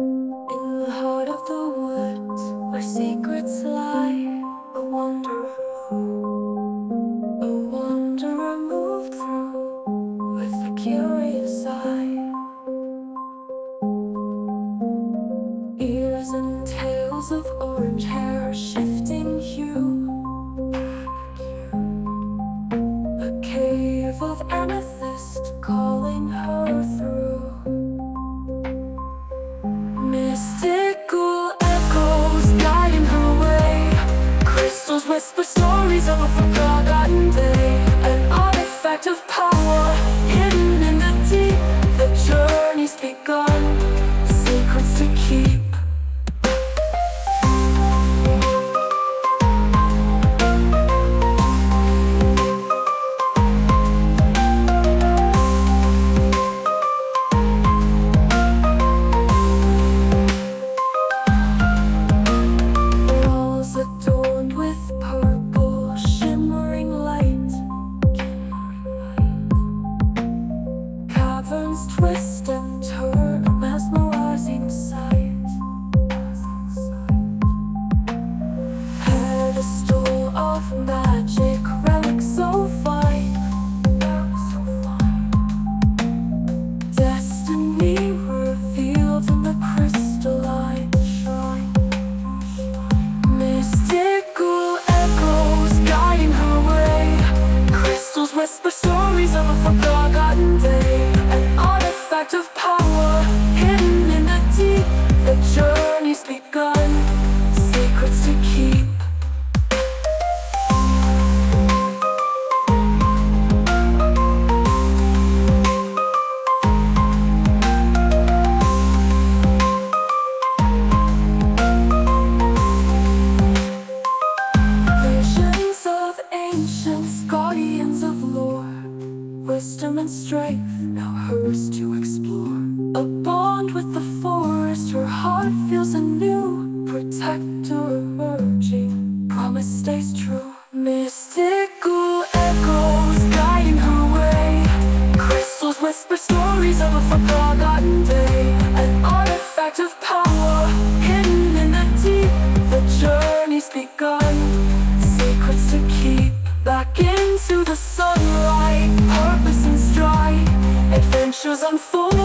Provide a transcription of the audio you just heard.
In the heart of the woods, where secrets lie, a wanderer moved through with a curious eye. Ears and tails of orange hair, shifting hue, a cave of amethyst calling her through. Mystical echoes guiding her way. Crystals whisper stories of a forgotten day. An artifact of power hidden in the deep. The journey's begun, secrets to keep. Twist and turn, a mesmerizing sight. Pedestal of magic, relic so fine. Destiny revealed in the crystalline shrine. Mystical echoes guiding her way. Crystals whisper stories of a forgotten day. Of power hidden in the deep. The journey's begun, secrets to keep. Visions of ancients, guardians of lore, wisdom and strength, now hers to explore. A bond with the forest, her heart feels anew. Protector emerging, promise stays true. Mystical echoes guiding her way. Crystals whisper stories of a forgotten day. An artifact of power hidden in the deep. The journey's begun, secrets to keep. Back into the sunlight, purpose and stride. Adventures unfold.